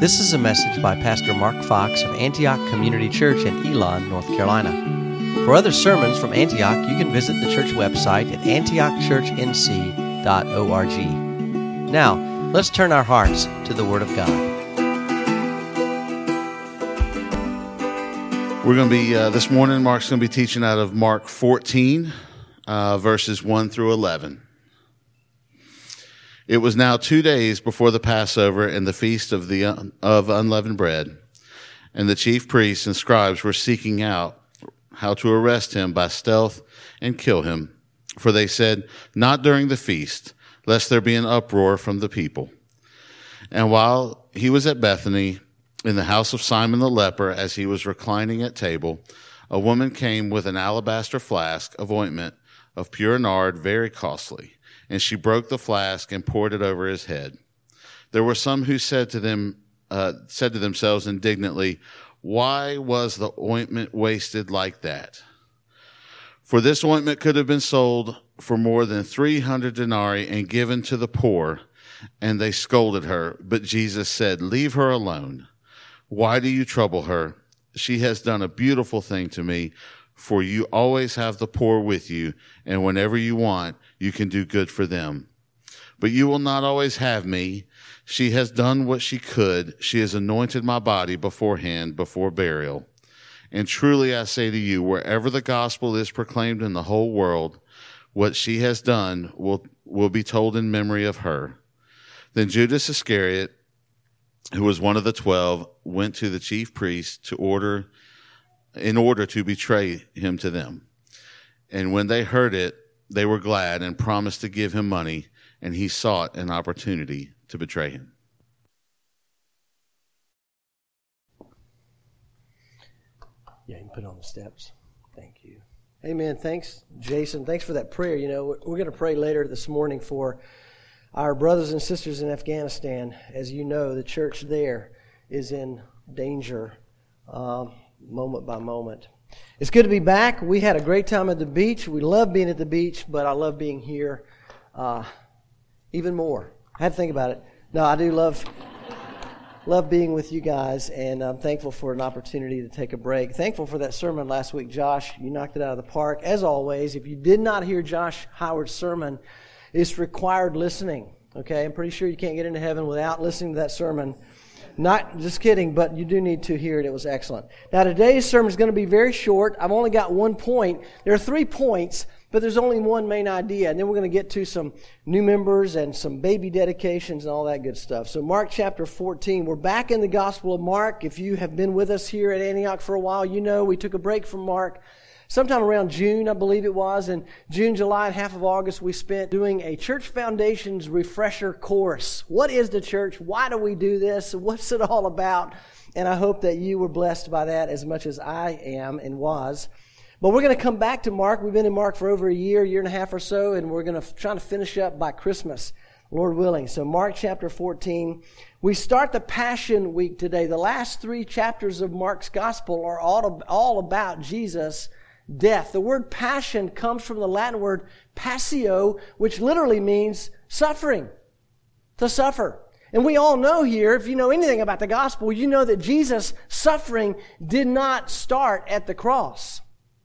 This is a message by Pastor Mark Fox of Antioch Community Church in Elon, North Carolina. For other sermons from Antioch, you can visit the church website at antiochchurchnc.org. Now, let's turn our hearts to the Word of God. We're going to be, this morning, Mark's going to be teaching out of Mark 14, verses 1 through 11. It was now 2 days before the Passover and the feast of unleavened bread, and the chief priests and scribes were seeking out how to arrest him by stealth and kill him. For they said, "Not during the feast, lest there be an uproar from the people." And while he was at Bethany, in the house of Simon the leper, as he was reclining at table, a woman came with an alabaster flask of ointment of pure nard, very costly. And she broke the flask and poured it over his head. There were some who said to themselves indignantly, "Why was the ointment wasted like that? For this ointment could have been sold for more than 300 denarii and given to the poor." And they scolded her. But Jesus said, "Leave her alone. Why do you trouble her? She has done a beautiful thing to me. For you always have the poor with you, and whenever you want, you can do good for them. But you will not always have me. She has done what she could. She has anointed my body beforehand, before burial. And truly I say to you, wherever the gospel is proclaimed in the whole world, what she has done will be told in memory of her." Then Judas Iscariot, who was one of the 12, went to the chief priests in order to betray him to them. And when they heard it, they were glad and promised to give him money, and he sought an opportunity to betray him. Yeah, you can put it on the steps. Thank you. Amen. Thanks, Jason. Thanks for that prayer. You know, we're going to pray later this morning for our brothers and sisters in Afghanistan. As you know, the church there is in danger moment by moment. It's good to be back. We had a great time at the beach. We love being at the beach, but I love being here even more. I had to think about it. No, I do love being with you guys, and I'm thankful for an opportunity to take a break. Thankful for that sermon last week, Josh. You knocked it out of the park. As always, if you did not hear Josh Howard's sermon, it's required listening. Okay, I'm pretty sure you can't get into heaven without listening to that sermon. Not just kidding, but you do need to hear it. It was excellent. Now, today's sermon is going to be very short. I've only got 1 point. There are 3 points, but there's only one main idea. And then we're going to get to some new members and some baby dedications and all that good stuff. So Mark chapter 14. We're back in the Gospel of Mark. If you have been with us here at Antioch for a while, you know we took a break from Mark sometime around June, I believe it was. In June, July, and half of August, we spent doing a Church Foundations refresher course. What is the church? Why do we do this? What's it all about? And I hope that you were blessed by that as much as I am and was. But we're going to come back to Mark. We've been in Mark for over a year and a half or so, and we're going to try to finish up by Christmas, Lord willing. So Mark chapter 14. We start the Passion Week today. The last 3 chapters of Mark's Gospel are all about Jesus' death. The word passion comes from the Latin word passio, which literally means suffering, to suffer. And we all know here, if you know anything about the gospel, you know that Jesus' suffering did not start at the cross.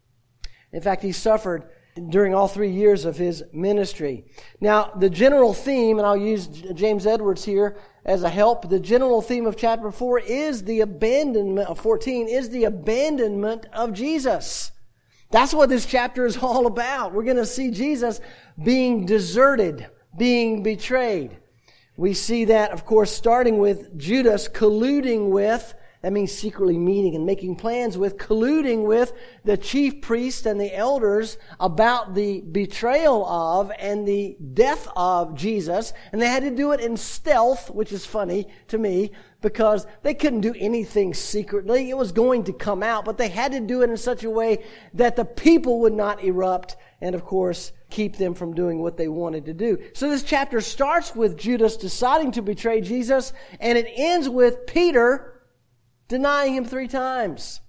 In fact, he suffered during all 3 years of his ministry. Now, the general theme, and I'll use James Edwards here as a help, the general theme of chapter 4 is the abandonment of 14, is the abandonment of Jesus. That's what this chapter is all about. We're going to see Jesus being deserted, being betrayed. We see that, of course, starting with Judas colluding with, that means secretly meeting and making plans with, colluding with the chief priests and the elders about the betrayal of and the death of Jesus. And they had to do it in stealth, which is funny to me, because they couldn't do anything secretly. It was going to come out, but they had to do it in such a way that the people would not erupt and, of course, keep them from doing what they wanted to do. So this chapter starts with Judas deciding to betray Jesus, and it ends with Peter denying him 3 times.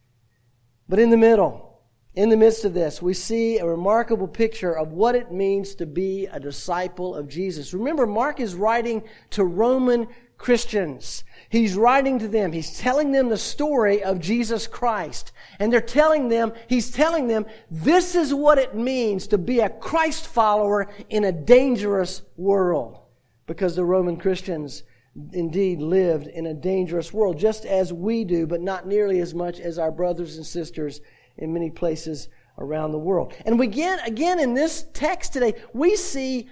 But in the middle, in the midst of this, we see a remarkable picture of what it means to be a disciple of Jesus. Remember, Mark is writing to Roman Christians. He's writing to them. He's telling them the story of Jesus Christ. And he's telling them, this is what it means to be a Christ follower in a dangerous world. Because the Roman Christians indeed lived in a dangerous world, just as we do, but not nearly as much as our brothers and sisters in many places around the world. And again in this text today, we see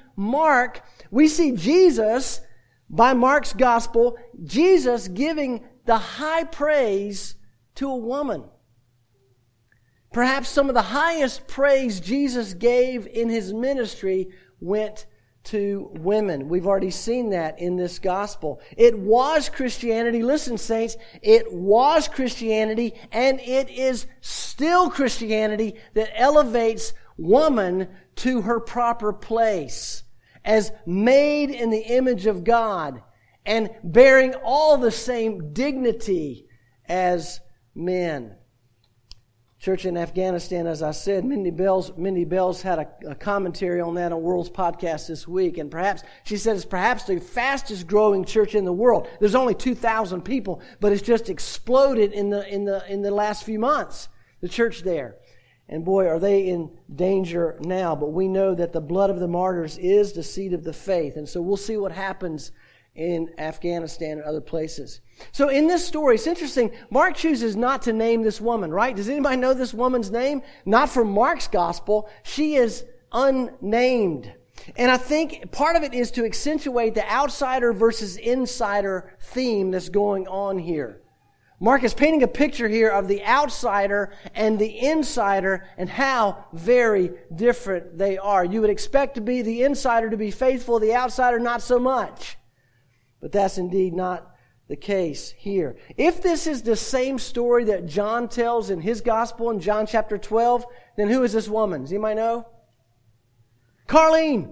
Jesus, by Mark's gospel, Jesus giving the high praise to a woman. Perhaps some of the highest praise Jesus gave in His ministry went to women. We've already seen that in this gospel. It was Christianity. Listen, saints, it was Christianity, and it is still Christianity that elevates woman to her proper place as made in the image of God and bearing all the same dignity as men. Church in Afghanistan, as I said, Mindy Bells had a commentary on that on World's Podcast this week, and she said it's perhaps the fastest growing church in the world. There's only 2,000 people, but it's just exploded in the last few months, the church there. And boy, are they in danger now. But we know that the blood of the martyrs is the seed of the faith, and so we'll see what happens in Afghanistan and other places. So in this story, it's interesting, Mark chooses not to name this woman, right? Does anybody know this woman's name? Not from Mark's gospel. She is unnamed. And I think part of it is to accentuate the outsider versus insider theme that's going on here. Mark is painting a picture here of the outsider and the insider and how very different they are. You would expect the insider to be faithful, the outsider not so much. But that's indeed not the case here. If this is the same story that John tells in his gospel in John chapter 12, then who is this woman? Does anybody know? Carlene.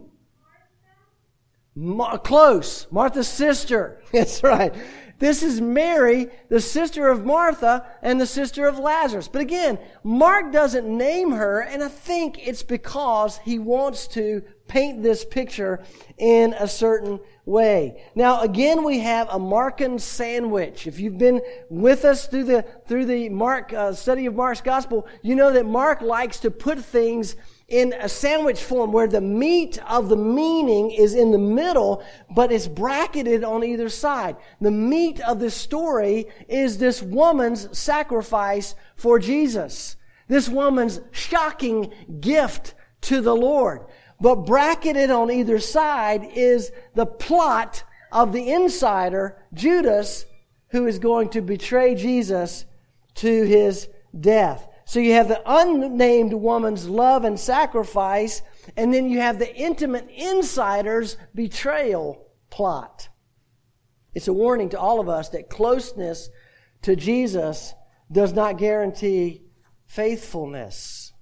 Close. Martha's sister. That's right. This is Mary, the sister of Martha and the sister of Lazarus. But again, Mark doesn't name her, and I think it's because he wants to paint this picture in a certain way. Now, again, we have a Markan sandwich. If you've been with us through the Mark study of Mark's gospel, you know that Mark likes to put things in a sandwich form where the meat of the meaning is in the middle, but it's bracketed on either side. The meat of this story is this woman's sacrifice for Jesus. This woman's shocking gift to the Lord. But bracketed on either side is the plot of the insider, Judas, who is going to betray Jesus to his death. So you have the unnamed woman's love and sacrifice, and then you have the intimate insider's betrayal plot. It's a warning to all of us that closeness to Jesus does not guarantee faithfulness.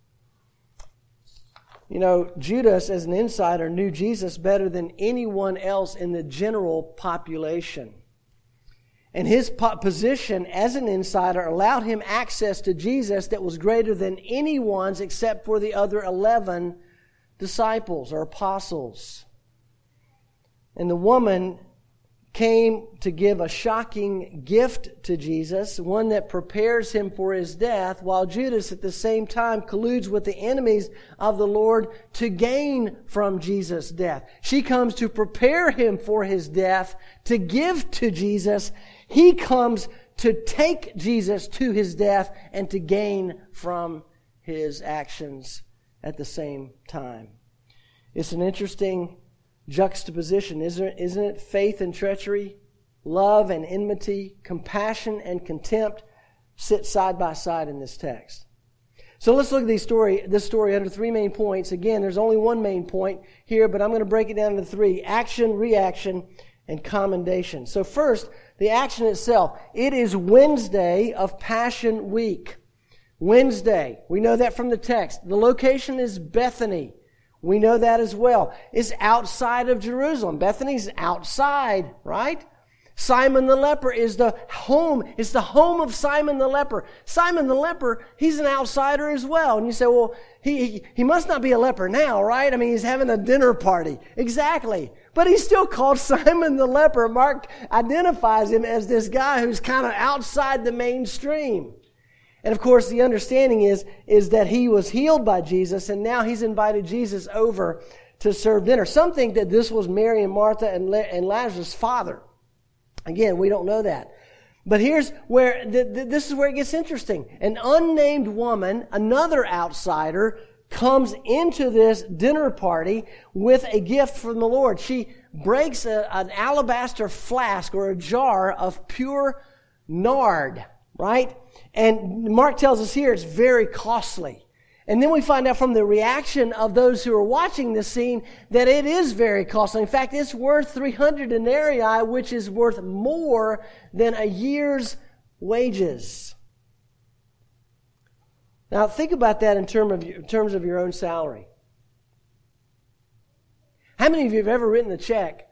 You know, Judas, as an insider, knew Jesus better than anyone else in the general population. And his position as an insider allowed him access to Jesus that was greater than anyone's except for the other 11 disciples or apostles. And the woman came to give a shocking gift to Jesus, one that prepares him for his death, while Judas at the same time colludes with the enemies of the Lord to gain from Jesus' death. She comes to prepare him for his death, to give to Jesus. He comes to take Jesus to his death and to gain from his actions at the same time. It's an interesting juxtaposition, isn't it? Faith and treachery, love and enmity, compassion and contempt sit side by side in this text. So let's look at this story under three main points. Again, there's only one main point here, but I'm going to break it down into three: action, reaction, and commendation. So first, the action itself. It is Wednesday of Passion Week. Wednesday. We know that from the text. The location is Bethany. We know that as well. It's outside of Jerusalem. Bethany's outside, right? Simon the leper is the home. It's the home of Simon the leper. Simon the leper, he's an outsider as well. And you say, well, he must not be a leper now, right? I mean, he's having a dinner party. Exactly. But he's still called Simon the leper. Mark identifies him as this guy who's kind of outside the mainstream. And of course, the understanding is that he was healed by Jesus, and now he's invited Jesus over to serve dinner. Some think that this was Mary and Martha and Lazarus' father. Again, we don't know that. But here's where, this is where it gets interesting. An unnamed woman, another outsider, comes into this dinner party with a gift from the Lord. She breaks an alabaster flask or a jar of pure nard, right? And Mark tells us here it's very costly. And then we find out from the reaction of those who are watching this scene that it is very costly. In fact, it's worth 300 denarii, which is worth more than a year's wages. Now, think about that in terms of your own salary. How many of you have ever written a check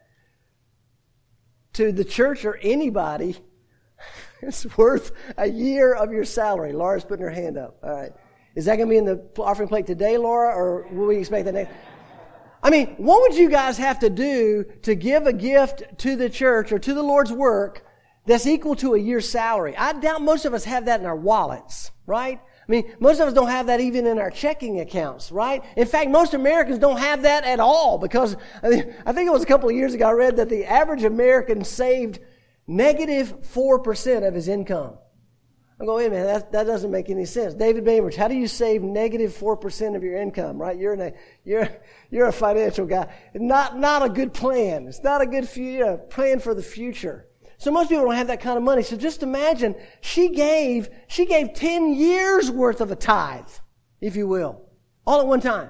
to the church or anybody? It's worth a year of your salary. Laura's putting her hand up. All right. Is that going to be in the offering plate today, Laura, or will we expect that next? I mean, what would you guys have to do to give a gift to the church or to the Lord's work that's equal to a year's salary? I doubt most of us have that in our wallets, right? I mean, most of us don't have that even in our checking accounts, right? In fact, most Americans don't have that at all because I think it was a couple of years ago I read that the average American saved negative 4% of his income. I'm going, wait a minute, that doesn't make any sense. David Bainbridge, how do you save negative 4% of your income, right? You're a financial guy. Not a good plan. It's not a good plan for the future. So most people don't have that kind of money. So just imagine, she gave 10 years worth of a tithe, if you will, all at one time.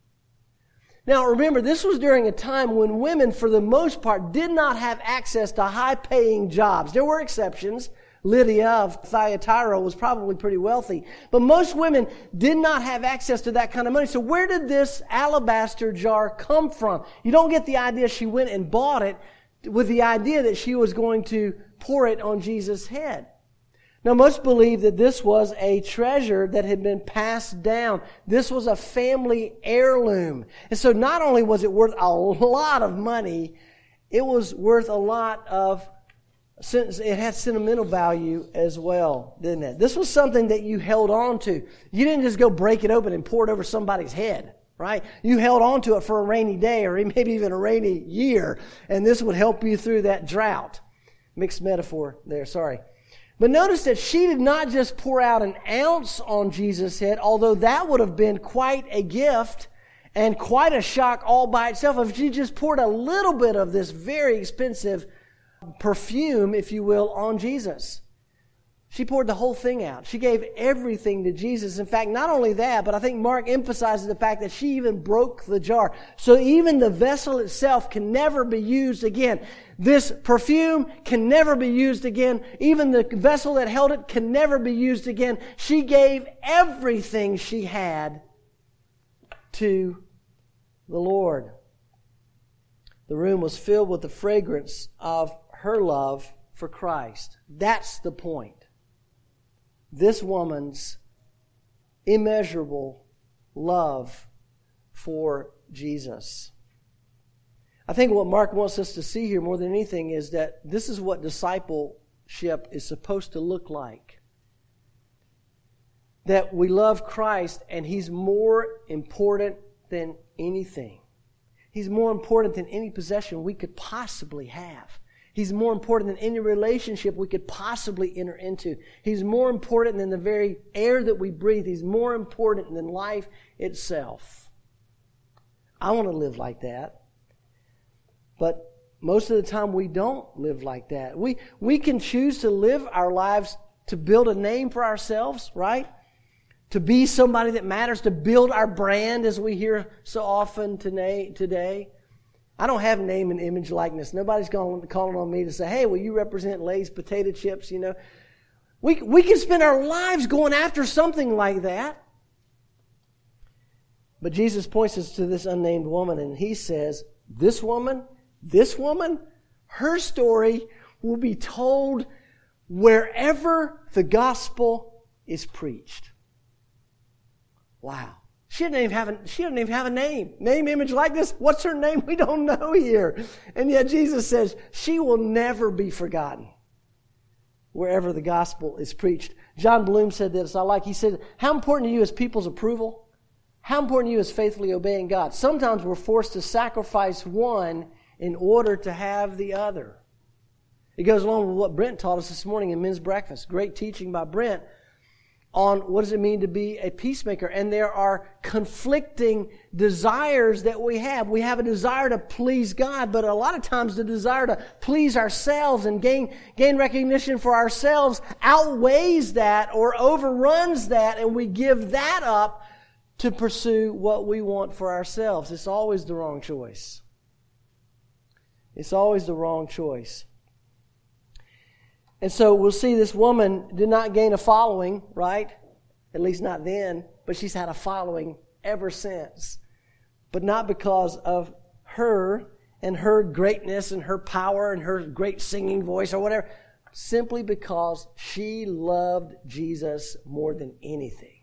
Now remember, this was during a time when women, for the most part, did not have access to high-paying jobs. There were exceptions. Lydia of Thyatira was probably pretty wealthy. But most women did not have access to that kind of money. So where did this alabaster jar come from? You don't get the idea she went and bought it with the idea that she was going to pour it on Jesus' head. Now, most believe that this was a treasure that had been passed down. This was a family heirloom. And so not only was it worth a lot of money, it was worth a lot of, since it had sentimental value as well, didn't it? This was something that you held on to. You didn't just go break it open and pour it over somebody's head, right? You held on to it for a rainy day or maybe even a rainy year, and this would help you through that drought. Mixed metaphor there, sorry. But notice that she did not just pour out an ounce on Jesus' head, although that would have been quite a gift and quite a shock all by itself if she just poured a little bit of this very expensive perfume, if you will, on Jesus. She poured the whole thing out. She gave everything to Jesus. In fact, not only that, but I think Mark emphasizes the fact that she even broke the jar. So even the vessel itself can never be used again. This perfume can never be used again. Even the vessel that held it can never be used again. She gave everything she had to the Lord. The room was filled with the fragrance of her love for Christ. That's the point. This woman's immeasurable love for Jesus. I think what Mark wants us to see here more than anything is that this is what discipleship is supposed to look like. That we love Christ and He's more important than anything. He's more important than any possession we could possibly have. He's more important than any relationship we could possibly enter into. He's more important than the very air that we breathe. He's more important than life itself. I want to live like that. But most of the time we don't live like that. We can choose to live our lives to build a name for ourselves, right? To be somebody that matters, to build our brand as we hear so often today. I don't have name and image likeness. Nobody's calling on me to say, hey, will you represent Lay's potato chips, you know. We can spend our lives going after something like that. But Jesus points us to this unnamed woman and He says, this woman, her story will be told wherever the gospel is preached. Wow. She doesn't even have a name. Name, image, likeness. What's her name? We don't know here. And yet Jesus says she will never be forgotten wherever the gospel is preached. John Bloom said this. He said, how important to you is people's approval? How important to you is faithfully obeying God? Sometimes we're forced to sacrifice one in order to have the other. It goes along with what Brent taught us this morning in men's breakfast. Great teaching by Brent on what does it mean to be a peacemaker. And there are conflicting desires that we have. We have a desire to please God, but a lot of times the desire to please ourselves and gain recognition for ourselves outweighs that or overruns that, and we give that up to pursue what we want for ourselves. It's always the wrong choice. It's always the wrong choice. And so we'll see this woman did not gain a following, right? At least not then, but she's had a following ever since. But not because of her and her greatness and her power and her great singing voice or whatever. Simply because she loved Jesus more than anything.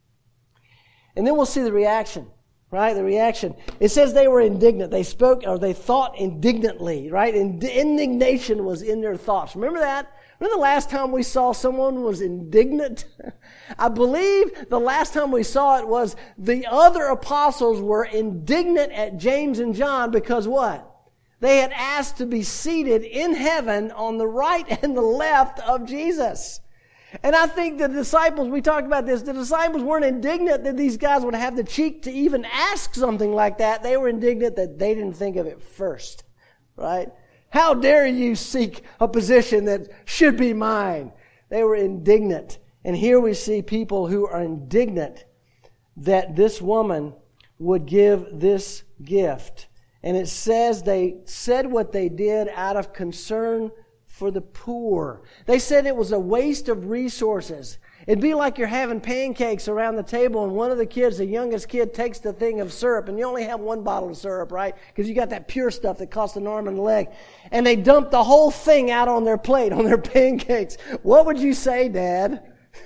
And then we'll see the reaction, right? The reaction. It says they were indignant. They spoke, or they thought indignantly, right? Indignation was in their thoughts. Remember that? Remember the last time we saw someone was indignant? I believe the last time we saw it was the other apostles were indignant at James and John because what? They had asked to be seated in heaven on the right and the left of Jesus. And I think the disciples, we talked about this, the disciples weren't indignant that these guys would have the cheek to even ask something like that. They were indignant that they didn't think of it first, right? How dare you seek a position that should be mine? They were indignant. And here we see people who are indignant that this woman would give this gift. And it says they said what they did out of concern for the poor. They said it was a waste of resources. It'd be like you're having pancakes around the table and one of the kids, the youngest kid, takes the thing of syrup and you only have one bottle of syrup, right? Because you got that pure stuff that costs an arm and a leg. And they dump the whole thing out on their plate, on their pancakes. What would you say, Dad?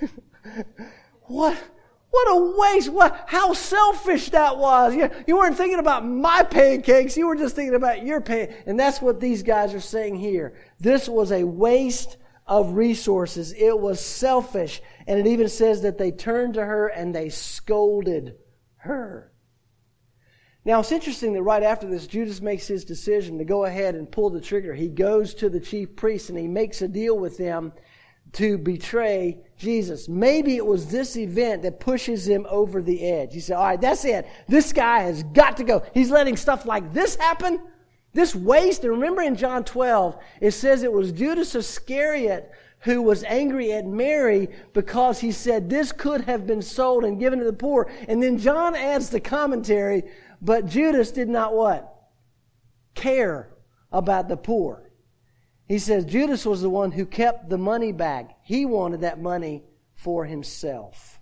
What a waste. How selfish that was. You weren't thinking about my pancakes. You were just thinking about your pancakes. And that's what these guys are saying here. This was a waste of resources. It was selfish. And it even says that they turned to her and they scolded her. Now, it's interesting that right after this, Judas makes his decision to go ahead and pull the trigger. He goes to the chief priests and he makes a deal with them to betray Jesus. Maybe it was this event that pushes him over the edge. He said, all right, that's it. This guy has got to go. He's letting stuff like this happen. This waste. And remember in John 12, it says it was Judas Iscariot who was angry at Mary because he said this could have been sold and given to the poor. And then John adds the commentary, but Judas did not what? Care about the poor. He says Judas was the one who kept the money bag. He wanted that money for himself.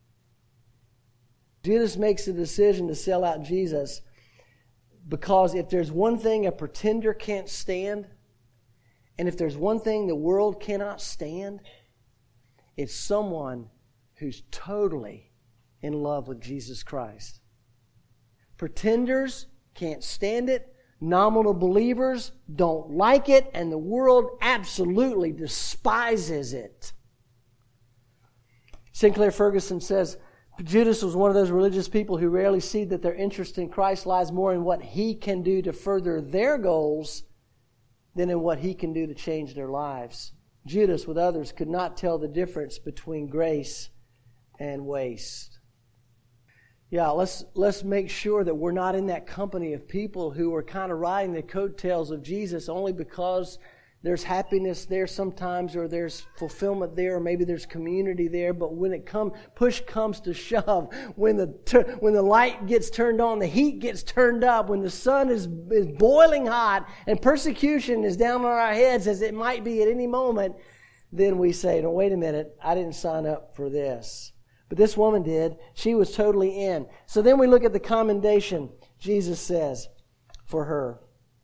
Judas makes a decision to sell out Jesus because if there's one thing a pretender can't stand, and if there's one thing the world cannot stand, it's someone who's totally in love with Jesus Christ. Pretenders can't stand it. Nominal believers don't like it, and the world absolutely despises it. Sinclair Ferguson says, Judas was one of those religious people who rarely see that their interest in Christ lies more in what he can do to further their goals than in what he can do to change their lives. Judas, with others, could not tell the difference between grace and waste. Yeah, let's make sure that we're not in that company of people who are kind of riding the coattails of Jesus only because there's happiness there sometimes, or there's fulfillment there, or maybe there's community there. But when push comes to shove, when the light gets turned on, the heat gets turned up, when the sun is boiling hot and persecution is down on our heads as it might be at any moment, then we say, no, wait a minute, I didn't sign up for this. But this woman did. She was totally in. So then we look at the commendation Jesus says for her.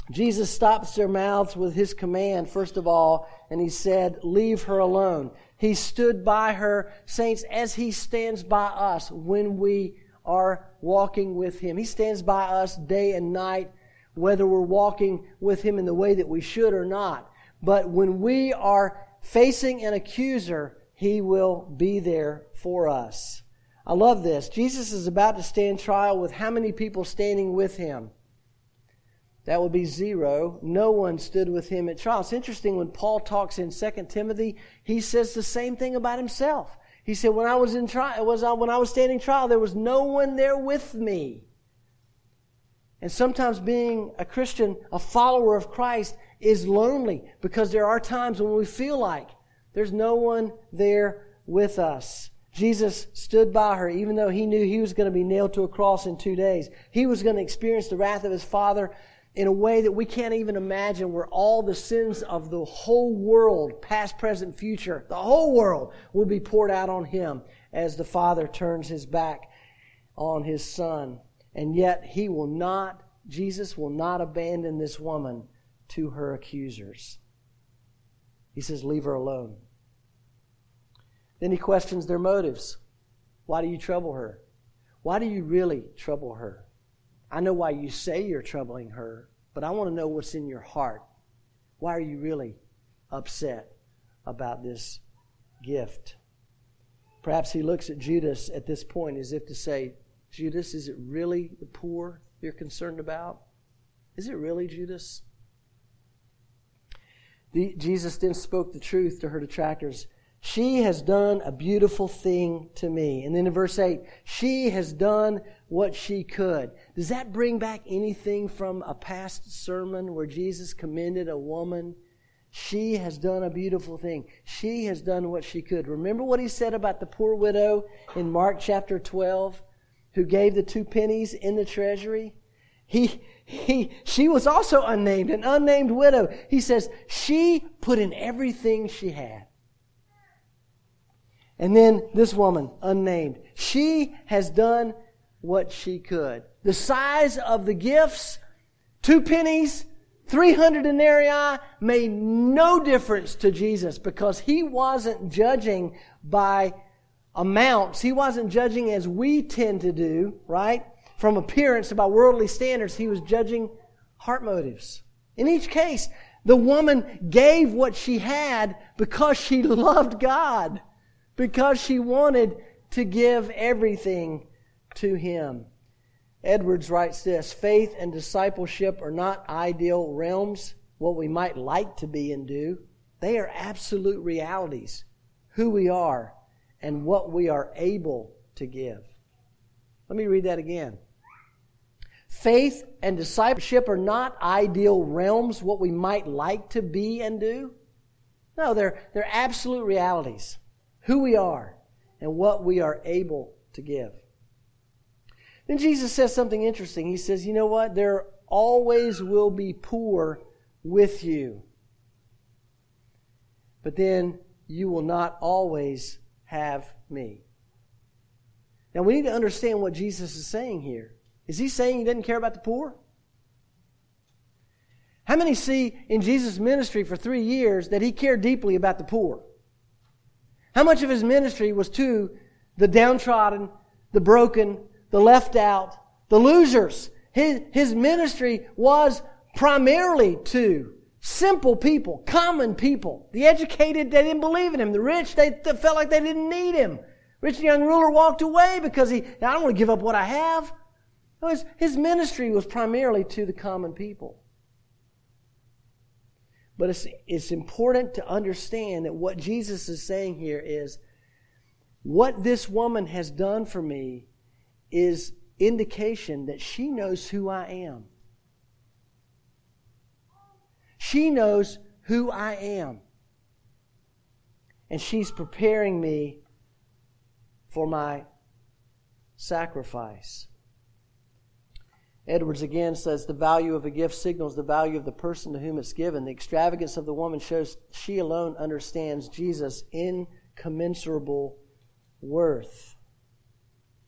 Jesus stops their mouths with His command, first of all, and He said, leave her alone. He stood by her, saints, as He stands by us when we are walking with Him. He stands by us day and night, whether we're walking with Him in the way that we should or not. But when we are facing an accuser, He will be there for us. I love this. Jesus is about to stand trial with how many people standing with Him? That would be 0. No one stood with Him at trial. It's interesting when Paul talks in 2 Timothy, he says the same thing about himself. He said, when I was standing trial, there was no one there with me. And sometimes being a Christian, a follower of Christ, is lonely because there are times when we feel like there's no one there with us. Jesus stood by her even though He knew He was going to be nailed to a cross in 2 days. He was going to experience the wrath of His Father in a way that we can't even imagine, where all the sins of the whole world, past, present, future, the whole world will be poured out on Him as the Father turns His back on His Son. And yet Jesus will not abandon this woman to her accusers. He says, leave her alone. Then He questions their motives. Why do you trouble her? Why do you really trouble her? I know why you say you're troubling her, but I want to know what's in your heart. Why are you really upset about this gift? Perhaps He looks at Judas at this point as if to say, Judas, is it really the poor you're concerned about? Is it really, Judas? Jesus then spoke the truth to her detractors. She has done a beautiful thing to me. And then in verse 8, she has done what she could. Does that bring back anything from a past sermon where Jesus commended a woman? She has done a beautiful thing. She has done what she could. Remember what He said about the poor widow in Mark chapter 12, who gave the 2 pennies in the treasury? She was also unnamed, an unnamed widow. He says, she put in everything she had. And then this woman, unnamed, she has done what she could. The size of the gifts, 2 pennies, 300 denarii, made no difference to Jesus because He wasn't judging by amounts. He wasn't judging as we tend to do, right? From appearance, by worldly standards. He was judging heart motives. In each case, the woman gave what she had because she loved God, because she wanted to give everything to Him. Edwards writes this, faith and discipleship are not ideal realms, what we might like to be and do. They are absolute realities, who we are and what we are able to give. Let me read that again. Faith and discipleship are not ideal realms, what we might like to be and do. No, they're absolute realities, who we are and what we are able to give. Then Jesus says something interesting. He says, you know what? There always will be poor with you. But then you will not always have me. Now we need to understand what Jesus is saying here. Is He saying He doesn't care about the poor? How many see in Jesus' ministry for 3 years that He cared deeply about the poor? How much of His ministry was to the downtrodden, the broken, the left out, the losers? His ministry was primarily to simple people, common people. The educated, they didn't believe in Him. The rich, they felt like they didn't need Him. Rich young ruler walked away because I don't want to give up what I have. His ministry was primarily to the common people. But it's important to understand that what Jesus is saying here is, what this woman has done for me is indication that she knows who I am. She knows who I am. And she's preparing me for my sacrifice. Edwards again says, the value of a gift signals the value of the person to whom it's given. The extravagance of the woman shows she alone understands Jesus' incommensurable worth.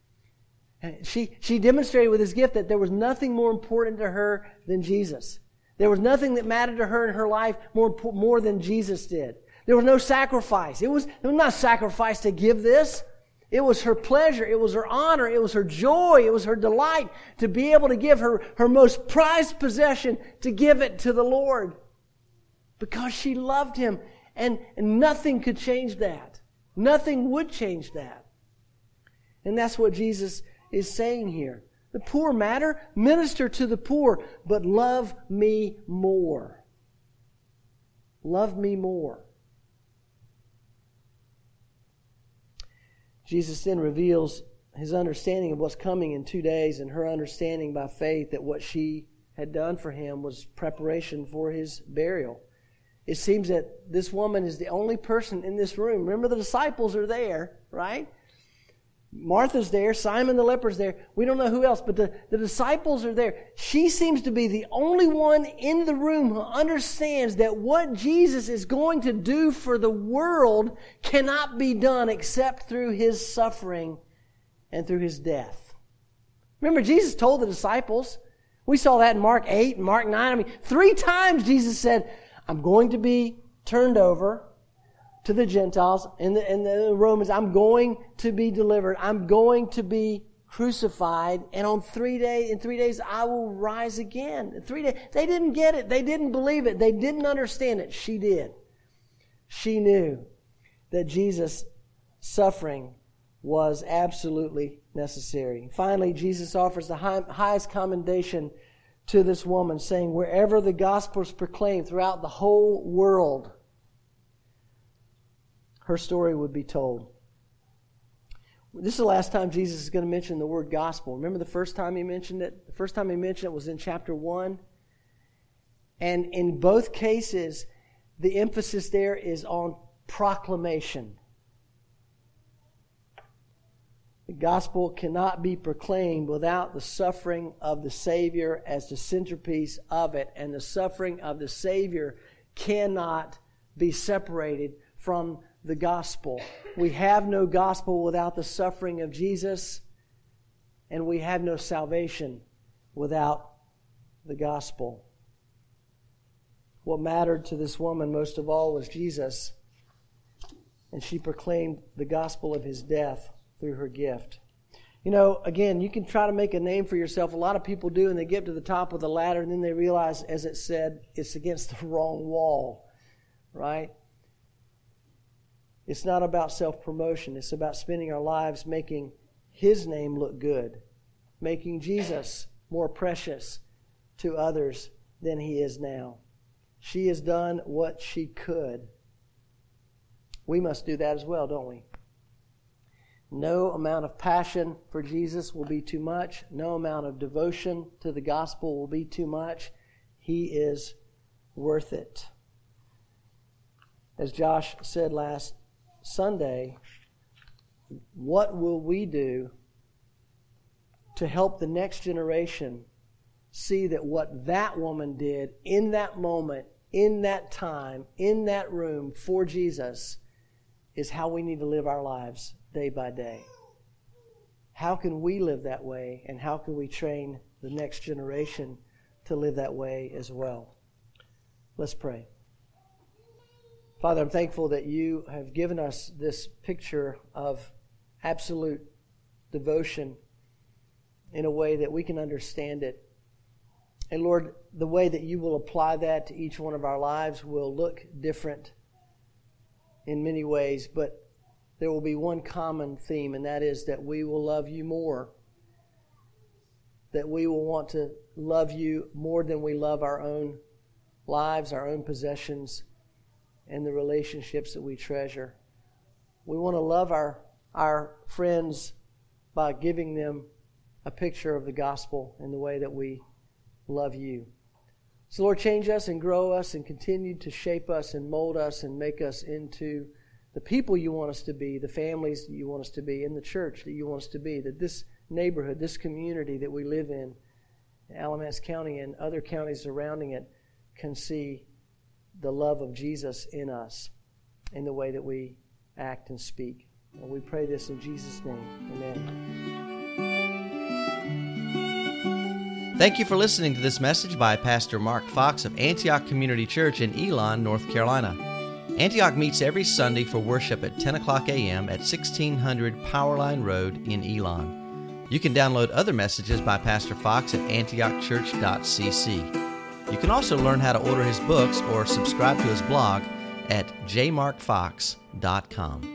She demonstrated with His gift that there was nothing more important to her than Jesus. There was nothing that mattered to her in her life more than Jesus did. There was no sacrifice. It was not sacrifice to give this. It was her pleasure. It was her honor. It was her joy. It was her delight to be able to give her most prized possession, to give it to the Lord. Because she loved Him. And nothing could change that. Nothing would change that. And that's what Jesus is saying here. The poor matter, minister to the poor, but love me more. Love me more. Jesus then reveals His understanding of what's coming in 2 days, and her understanding by faith that what she had done for Him was preparation for His burial. It seems that this woman is the only person in this room. Remember, the disciples are there, right? Martha's there. Simon the leper's there. We don't know who else, but the disciples are there. She seems to be the only one in the room who understands that what Jesus is going to do for the world cannot be done except through His suffering and through His death. Remember, Jesus told the disciples. We saw that in Mark 8 and Mark 9. 3 times Jesus said, I'm going to be turned over to the Gentiles and the Romans. I'm going to be delivered. I'm going to be crucified. And in 3 days, I will rise again. In 3 days. They didn't get it. They didn't believe it. They didn't understand it. She did. She knew that Jesus' suffering was absolutely necessary. Finally, Jesus offers the highest commendation to this woman, saying, wherever the gospel is proclaimed throughout the whole world, her story would be told. This is the last time Jesus is going to mention the word gospel. Remember the first time He mentioned it? The first time He mentioned it was in chapter 1. And in both cases, the emphasis there is on proclamation. The gospel cannot be proclaimed without the suffering of the Savior as the centerpiece of it. And the suffering of the Savior cannot be separated from the gospel. We have no gospel without the suffering of Jesus, and we have no salvation without the gospel. What mattered to this woman most of all was Jesus, and she proclaimed the gospel of His death through her gift. You know, again, you can try to make a name for yourself. A lot of people do, and they get to the top of the ladder, and then they realize, as it said, it's against the wrong wall, right? It's not about self-promotion. It's about spending our lives making His name look good, making Jesus more precious to others than He is now. She has done what she could. We must do that as well, don't we? No amount of passion for Jesus will be too much. No amount of devotion to the gospel will be too much. He is worth it. As Josh said last Sunday, what will we do to help the next generation see that what that woman did in that moment, in that time, in that room for Jesus is how we need to live our lives day by day? How can we live that way, and how can we train the next generation to live that way as well? Let's pray. Father, I'm thankful that You have given us this picture of absolute devotion in a way that we can understand it. And Lord, the way that You will apply that to each one of our lives will look different in many ways, but there will be one common theme, and that is that we will love You more. That we will want to love You more than we love our own lives, our own possessions, and the relationships that we treasure. We want to love our friends by giving them a picture of the gospel in the way that we love You. So Lord, change us and grow us and continue to shape us and mold us and make us into the people You want us to be, the families that You want us to be, in the church that You want us to be, that this neighborhood, this community that we live in, Alamance County and other counties surrounding it, can see the love of Jesus in us in the way that we act and speak. And we pray this in Jesus' name. Amen. Thank you for listening to this message by Pastor Mark Fox of Antioch Community Church in Elon, North Carolina. Antioch meets every Sunday for worship at 10 o'clock a.m. at 1600 Powerline Road in Elon. You can download other messages by Pastor Fox at antiochchurch.cc. You can also learn how to order his books or subscribe to his blog at jmarkfox.com.